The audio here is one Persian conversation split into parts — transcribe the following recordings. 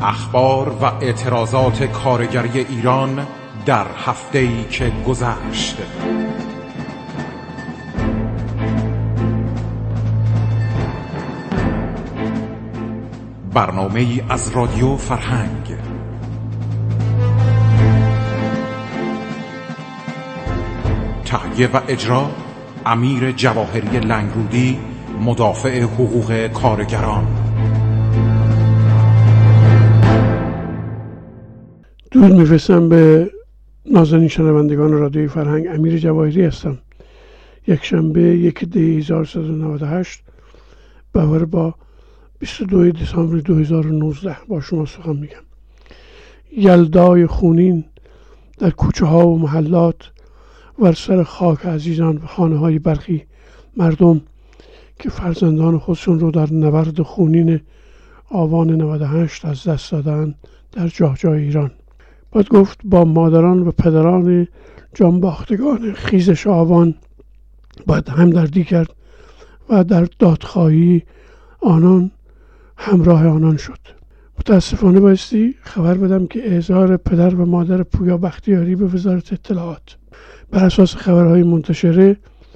اخبار و اعتراضات کارگری ایران در هفته‌ای که گذشت. برنامه‌ای از رادیو فرهنگ. تهیه و اجرا امیر جواهری لنگرودی، مدافع حقوق کارگران. درود می‌فرستم به نازنین شنوندگان رادیوی فرهنگ. امیر جواهری هستم. یک شنبه 1 دی 1398 برابر با 22 دسامبر 2019 با شما سخن میگم. یلدای خونین در کوچه ها و محلات ور سر خاک عزیزان و خانه های برخی مردم که فرزندان خودشون رو در نبرد خونین آبان 98 از دست دادن در جای ایران. باید گفت با مادران و پدران جانباختگان خیزش آبان باید همدردی کرد و در دادخواهی آنان همراه آنان شد. متاسفانه بایستی خبر بدم که اعزار پدر و مادر پویا بختیاری به وزارت اطلاعات بر اساس خبرهای منتشره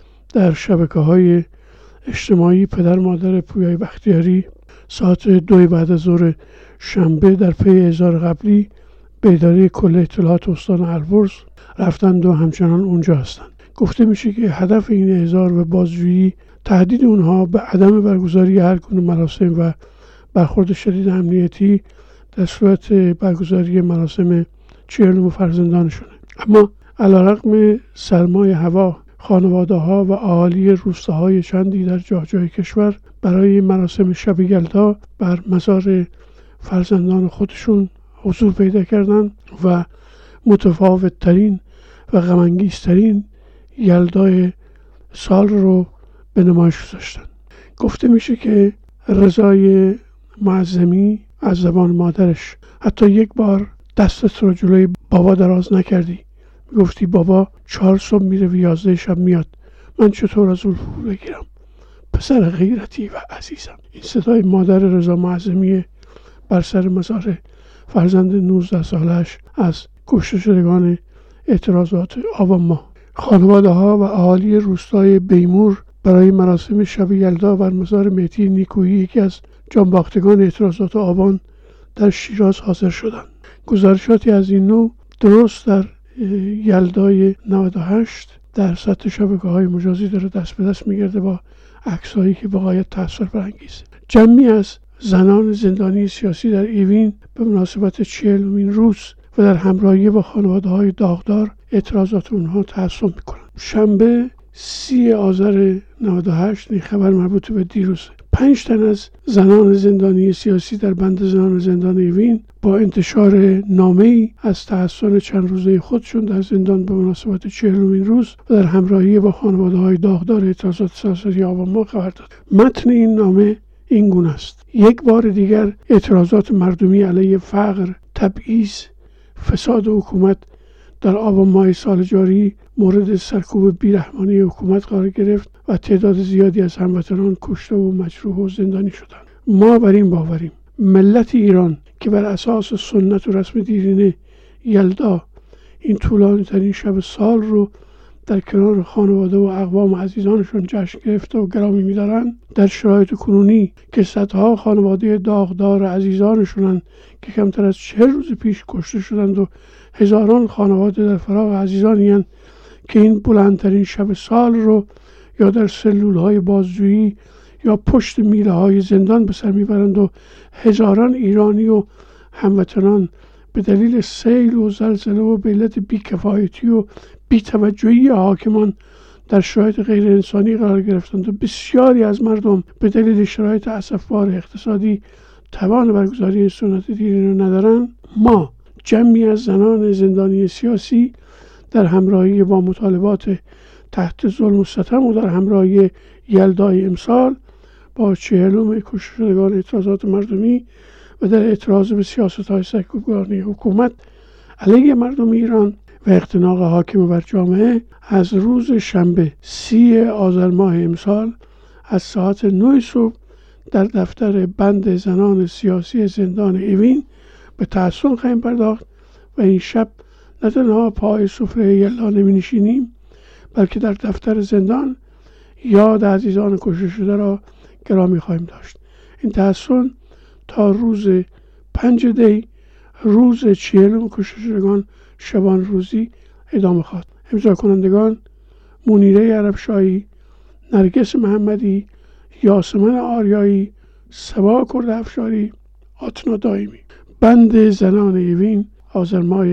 در شبکه‌های اجتماعی، پدر مادر پویای بختیاری ساعت 2 بعد از ظهر شنبه در پی اعزار قبلی به اداره کل اطلاعات استان البرز رفتند و همچنان اونجا هستند. گفته میشه که هدف این اعزار و بازجویی تهدید اونها به عدم برگزاری هر گونه مراسم و برخورد شدید امنیتی در صورت برگزاری مراسم 40 فرزندانشونه. اما علیرغم سرمای هوا، خانواده‌ها و اهالی روستاهای چندی در جای کشور برای مراسم شب یلدا بر مزار فرزندان خودشون حضور پیدا کردند و متفاوت‌ترین و غم‌انگیزترین یلدای سال رو به نمایش گذاشتن. گفته میشه که رضای معظمی از زبان مادرش حتی یک بار دستت رو جلوی بابا دراز نکردی، گفتی بابا 4 صبح میره و 11 شب میاد، من چطور از اون پول بگیرم؟ پسر غیرتی و عزیزم. این صدای مادر رضا معظمی بر سر مزار فرزند 19 سالش از کشته شدگان اعتراضات آبان ماه. خانواده ها و اهالی روستای بیمور برای مراسم شب یلدا بر مزار مهدی نیکویی، یکی از جانباختگان اعتراضات آبان در شیراز، حاضر شدند. گزارشاتی از این نوع درست در یلدای 98 در سطح شبکه‌های مجازی داره دست به دست میگرده با عکسایی که بغایت تأثیر برانگیزه. جمعی از زنان زندانی سیاسی در ایوین به مناسبت 40مین روز و در همراهی با خانواده‌های داغدار اعتراضات اونها تحسن میکنن. شنبه 30 آذر 98 این خبر مربوط به دیروز. 5 تن از زنان زندانی سیاسی در بند زنان زندان ایوین با انتشار نامه‌ای از تحسن چند روزه خودشون در زندان به مناسبت 40مین روز و در همراهی با خانواده‌های داغدار اعتراضات سراسری آبان ماه خبر داد. متن این نامه این گونه است: یک بار دیگر اعتراضات مردمی علیه فقر، تبعیض، فساد حکومت در آبان ماه سال جاری مورد سرکوب بیرحمانه حکومت قرار گرفت و تعداد زیادی از هموطنان کشته و مجروح و زندانی شدند. ما بر این باوریم ملت ایران که بر اساس سنت و رسم دیرینه یلدا این طولانی ترین شب سال رو در کنار خانواده و اقوام و عزیزانشون جشن گرفته و گرامی می‌دارن، در شرایط کنونی که صدها خانواده داغدار عزیزانشونن که کمتر از 40 روز پیش کشته شدند و هزاران خانواده در فراق عزیزانی هستند که این بلندترین شب سال رو یا در سلول‌های بازجویی یا پشت میله‌های زندان به سر میبرند و هزاران ایرانی و هموطنان به دلیل سیل و زلزله و به علت بی‌کفایتی و بی‌توجهی حاکمان در شرایط غیر انسانی قرار گرفتند و بسیاری از مردم به دلیل شرایط اسفبار اقتصادی توان برگزاری این سنت دیرینه رو ندارند. ما جمعی از زنان زندانی سیاسی در همراهی با مطالبات تحت ظلم و ستم و در همراهی یلدای امسال با 40 کشته شدگان اعتراضات مردمی و در اعتراض به سیاست‌های سرکوبگرانه حکومت علیه مردم ایران و اختناق حاکم بر جامعه از روز شنبه 30 آذر ماه امسال از ساعت 9 صبح در دفتر بند زنان سیاسی زندان ایوین به تحسن خواهیم پرداخت و این شب نه تنها پای سفره یلدا نمی نشینیم، بلکه در دفتر زندان یاد عزیزان کشته شده را گرامی خواهیم داشت. این تحسن تا روز 5 دی، روز 40 کشته شدگان شبان روزی ادامه خواهد. امضا کنندگان: منیره عربشاهی، نرگس محمدی، یاسمن آریایی، صبا کرد افشاری، آتنا دائمی. بند زنان اوین، آذر ماه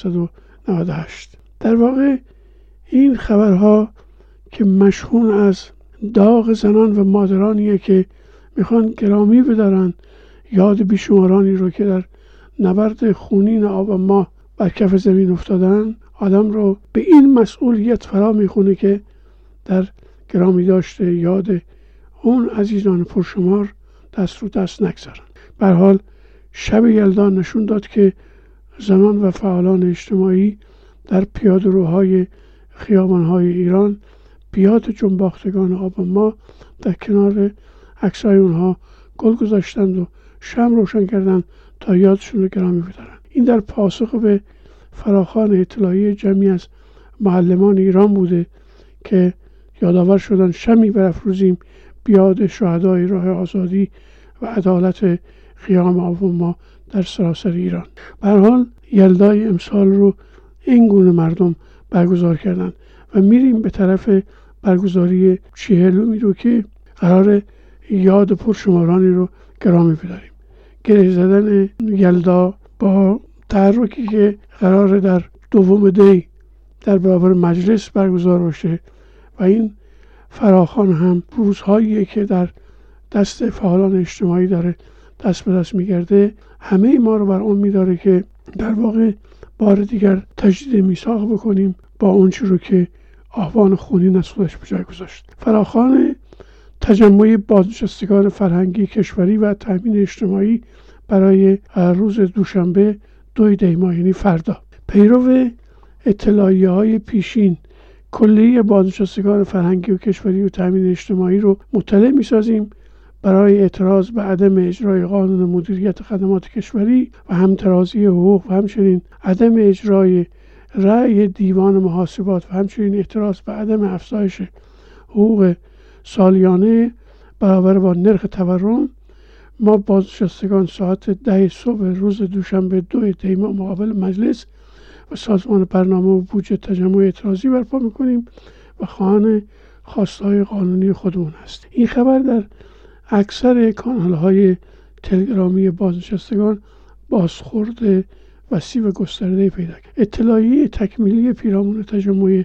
1398. در واقع این خبرها که مشهون از داغ زنان و مادرانیه که میخوان گرامی بدارن یاد بیشمارانی رو که در نبرد خونین آب ماه بر کف زمین افتادن، آدم رو به این مسئولیت فرا میخونه که در گرامی داشته یاد اون عزیزان پرشمار دست رو دست نگذارن. به هر حال شب یلدا نشون داد که زنان و فعالان اجتماعی در پیاده‌روهای خیابان‌های ایران بیاد جنباختگان آب ماه در کنار عکسای اونها گل گذاشتند و شمع روشن کردند تا یادشون رو گرامی بدارن. این در پاسخ به فراخوان اطلاعیه جمعی از معلمان ایران بوده که یادآور شدن شمعی برافروزیم بیاد شهدای راه آزادی و عدالت قیام آب ماه در سراسر ایران. به هر حال یلدای امسال رو این گونه مردم برگزار کردن و میریم به طرف برگزاری 40 رو که قرار یاد پرشمارانی رو گرامی بداریم. گره زدن یلدا با تحرکی که قرار در 2 دی در برابر مجلس برگزار باشه و این فراخوان هم روزهایی که در دست فعالان اجتماعی داره دست به دست میگرده، همه ما رو بر اون میداره که در واقع بار دیگر تجدید میثاق بکنیم با اون چیزی رو که آهوان خونین از خودش به جای گذاشت. فراخوان تجمع بازنشستگان فرهنگی کشوری و تامین اجتماعی برای روز دوشنبه 2 دی ماه، یعنی فردا. پیرو اطلاعیه‌های پیشین کلیه بازنشستگان فرهنگی و کشوری و تامین اجتماعی رو مطلع می‌سازیم برای اعتراض به عدم اجرای قانون مدیریت خدمات کشوری و همترازی حقوق و همچنین عدم اجرای رأی دیوان محاسبات و همچنین اعتراض به عدم افزایش حقوق سالیانه برابر با نرخ تورم. ما بازنشستگان ساعت 10 صبح روز دوشنبه 2 دی ماه مقابل مجلس و سازمان برنامه و بودجه تجمع اعتراضی برپا میکنیم و خواهان خواستهای قانونی خودمون هستیم. این خبر در اکثر کانال‌های تلگرامی بازنشستگان بازخورد وسیع و گسترده پیدا کرد. اطلاعیه تکمیلی پیرامون تجمع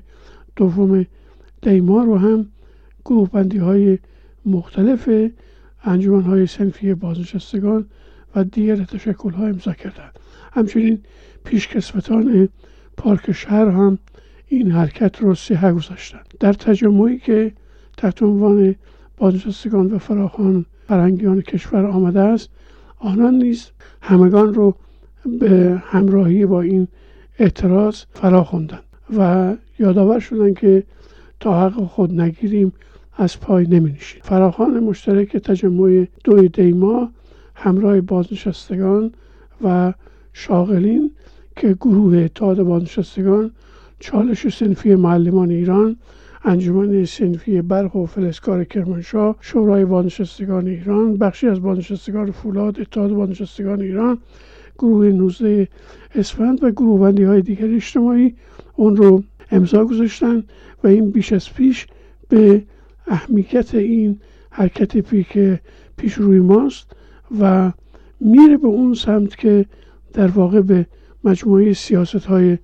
2 دی ماه رو هم گروه بندی های مختلف انجمن های صنفی بازنشستگان و دیگر تشکل ها امضا کردند. همچنین پیشکسوتان پارک شهر هم این حرکت رو سیحه گذاشتند. در تجمعی که تحت عنوان بازنشستگان و فراخوان فرهنگیان کشور آمده است، آنان نیز همگان رو به همراهی با این اعتراض فراخواندند و یادآور شدند که تا حق خود نگیریم از پای نمی نشیم. فراخوان مشترک تجمع 2 دی ماه همراه بازنشستگان و شاغلین که گروه اتحاد بازنشستگان، چالش صنفی معلمان ایران، انجمن صنفی برق و فلزکار کرمانشاه، شورای بازنشستگان ایران، بخشی از بازنشستگان فولاد، اتحاد بازنشستگان ایران، گروه 19 اسفند و گروه بندی های دیگر اجتماعی اون رو امضا گذاشتن و این بیش از پیش به اهمیت این حرکت پیش روی ماست و میره به اون سمت که در واقع به مجموعه سیاست های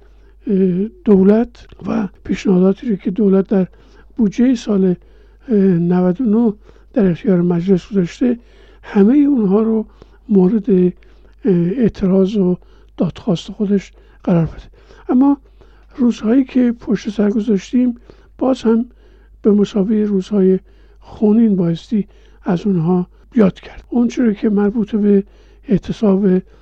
دولت و پیشنهاداتی که دولت در بودجه سال 99 در اختیار مجلس گذاشته، همه اونها رو مورد اعتراض و دادخواست خودش قرار بده. اما روزهایی که پشت سر گذاشتیم باز هم به مسابقه روزهای خونین بایستی از اونها یاد کرد. اون چیزی که مربوط به اعتصاب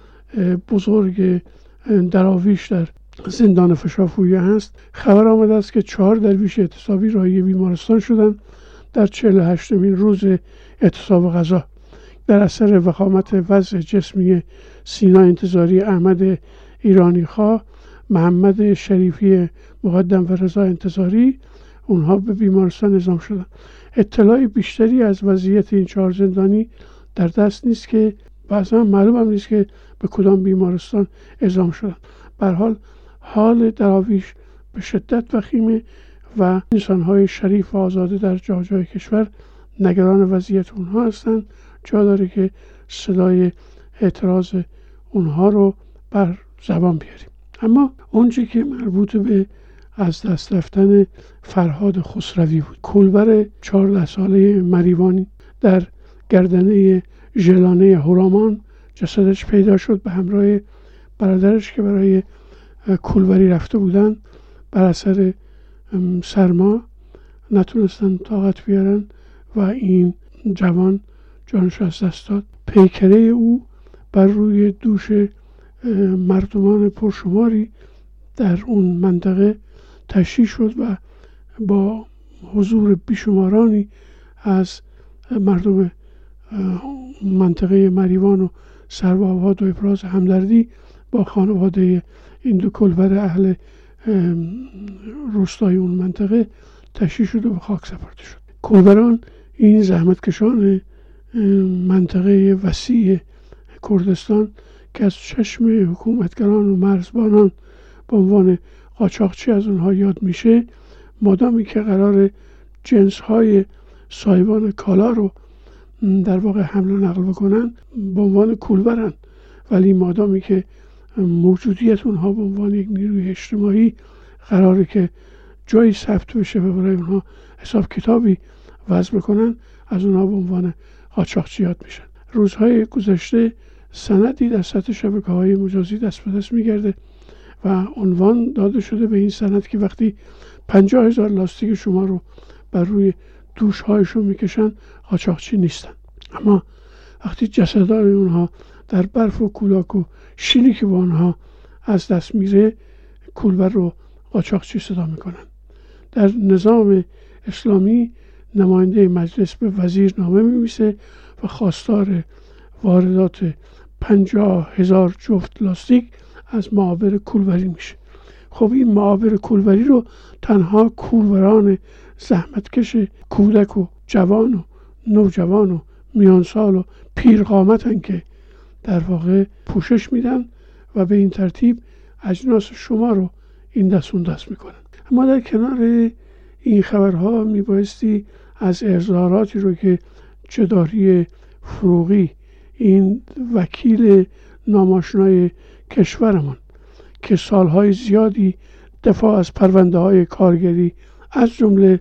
بزرگ دراویش در زندان فشافویه هست، خبر آمده است که 4 درویش اعتصابی راهی بیمارستان شدند در 48مین روز اعتصاب غذا در اثر وخامت وضع جسمی سینا انتظاری، احمد ایرانی خواه، محمد شریفی مقدم و رضا انتظاری، اونها به بیمارستان اعزام شدند. اطلاع بیشتری از وضعیت این 4 زندانی در دست نیست که بعضا معلوم هم نیست که به کدام بیمارستان اعزام شدند. به هر حال حال دراویش به شدت وخیمه و انسان‌های شریف و آزاده در جای کشور نگران وضعیت اونها هستند. جا داره که صدای اعتراض اونها رو بر زبان بیاریم. اما اونچه که مربوط به از دست رفتن فرهاد خسروی بود، کولبر 14 ساله مریوانی در گردنه ژلانه هورامان جسدش پیدا شد به همراه برادرش که برای کولبری رفته بودن. بر اثر سرما نتونستن طاقت بیارن و این جوان جانش از دست داد. پیکره او بر روی دوش مردمان پرشماری در اون منطقه تشییع شد و با حضور بیشمارانی از مردم منطقه مریوان و سروآباد و ابراز همدردی با خانواده این دو کولبر اهل روستای اون منطقه تشییع شد و به خاک سپرده شد. کولبران این زحمتکشان منطقه وسیع کردستان که از چشم حکومتگران و مرزبانان به عنوان قاچاقچی از اونها یاد میشه، مادامی که قرار جنس‌های سایبان کالا رو در واقع حمل و نقل بکنن به عنوان کولبرن، ولی مادامی که موجودیت اونها به عنوان یک نیروی اجتماعی قراره که جایی ثبت بشه و برای اونها حساب کتابی وضع بکنن، از اونها به عنوان قاچاقچی یاد میشن. روزهای گذشته سندی در سطح شبکه‌های مجازی دست به دست میگرده و عنوان داده شده به این سند که وقتی 50,000 لاستیک شما رو بر روی دوش‌هایشون میکشن قاچاقچی نیستن. اما وقتی جسدان اونها در برف و کولاک و شیلی که با اونها از دست میره، کولبر رو قاچاقچی صدا میکنن. در نظام اسلامی نماینده مجلس به وزیر نامه می‌نویسه و خواستار واردات 50,000 جفت لاستیک از معابر کولبری میشه. خب این معابر کولبری رو تنها کولبران زحمتکش کودک و جوان و نوجوان و میانسال و پیرقامتن که در واقع پوشش میدن و به این ترتیب اجناس شما رو این دستون دست میکنن. اما در کنار این خبرها میبایستی از اظهاراتی رو که جداری فروغی، این وکیل ناماشنای کشورمان که سالهای زیادی دفاع از پرونده های کارگری از جمله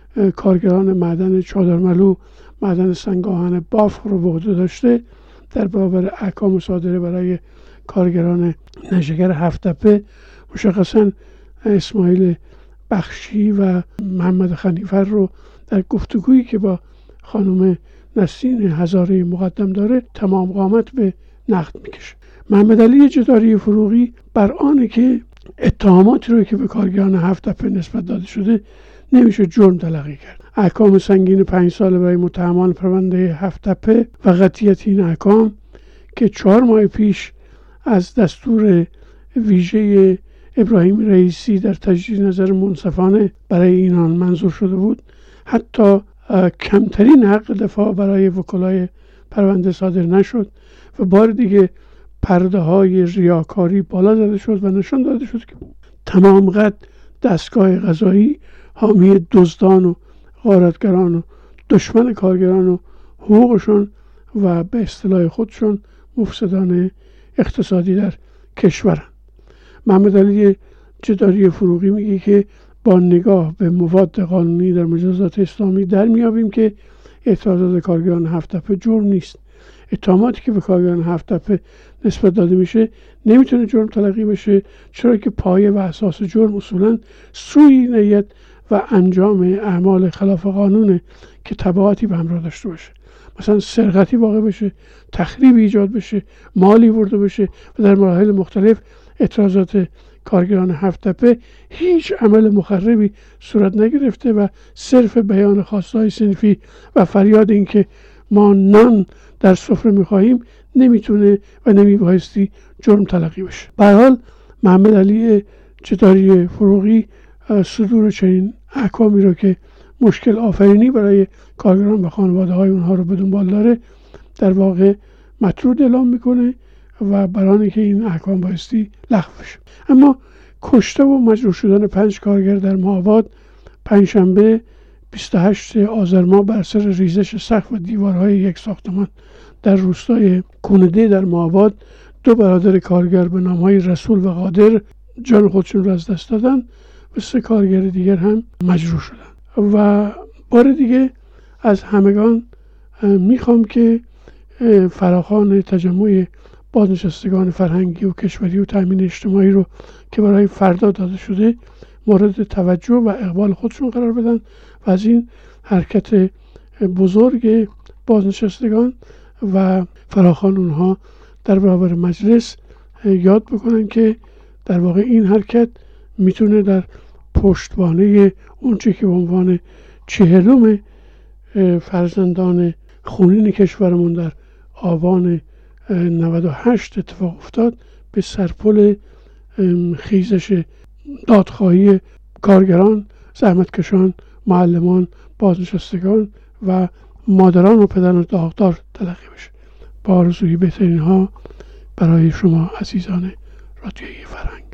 کارگران معدن چادرملو، معدن سنگاهن بافق رو به عهده داشته، در برابر احکام صادره برای کارگران نشگر هفت‌تپه، مشخصاً اسماعیل بخشی و محمد خنیفر رو در گفتگویی که با خانم نسرین هزاره مقدم داره تمام قامت به نقد میکشه. محمد علی جداری فروغی بر آنه که اتهاماتی رو که به کارگران هفت‌تپه نسبت داده شده نمیشه جرم تلقی کرد. احکام سنگین 5 ساله برای متهمان پرونده هفت‌تپه و قطعیت این احکام که 4 ماه پیش از دستور ویژه ابراهیم رئیسی در تجدید نظر منصفانه برای اینان منظور شده بود، حتی کمترین حق دفاع برای وکلای پرونده صادر نشد و بار دیگه پرده های ریاکاری بالا زده شد و نشان داده شد که تمام قد دستگاه قضایی حامی دزدان و غارتگران و دشمن کارگران و حقوقشون و به اصطلاح خودشون مفسدان اقتصادی در کشورن. محمد علی جداری فروغی میگه که با نگاه به مواد قانونی در مجازات اسلامی در میابیم که اعتراضات کارگران هفت‌تپه جرم نیست. اتهاماتی که به کارگران هفت‌تپه نسبت داده میشه نمیتونه جرم تلقی بشه، چرا که پایه و اساس جرم اصولا سوء نیت و انجام اعمال خلاف قانونه که تبعاتی به همراه داشته باشه. مثلا سرقتی واقع بشه، تخریبی ایجاد بشه، مالی برده بشه و در مراحل مختلف اعتراضات کارگران هفت‌تپه هیچ عمل مخربی صورت نگرفته و صرف بیان خواستهای صنفی و فریاد این که ما نان در سفره میخواهیم نمیتونه و نمیبایستی جرم تلقی بشه. به هر حال محمد علی جداری فروغی صدور چنین احکامی رو که مشکل آفرینی برای کارگران و خانواده های اونها رو به دنبال داره در واقع مطرود اعلام میکنه و برای که این احکام بایستی لغو بشه. اما کشته و مجروح شدن 5 کارگر در ماه آباد پنجشنبه 28 آذر ماه بر اثر ریزش سقف و دیوارهای یک ساختمان در روستای کونده در ماه آباد 2 برادر کارگر به نامهای رسول و قادر جان خودشون را از دست دادن و 3 کارگر دیگر هم مجروح شدن. و بار دیگه از همگان میخوام که فراخوان تجمع بازنشستگان فرهنگی و کشوری و تامین اجتماعی رو که برای فردا داده شده مورد توجه و اقبال خودشون قرار بدن و از این حرکت بزرگ بازنشستگان و فراخوان اونها در برابر مجلس یاد بکنن که در واقع این حرکت میتونه در پشتوانه اونچه که به عنوان 40م فرزندان خونین کشورمون در آبان 98 اتفاق افتاد به سرپل خیزش دادخواهی کارگران، زحمتکشان، معلمان، بازنشستگان و مادران و پدران داغدار تلقی بشه. با آرزوی بهترین ها برای شما عزیزان رادیوی فرهنگ.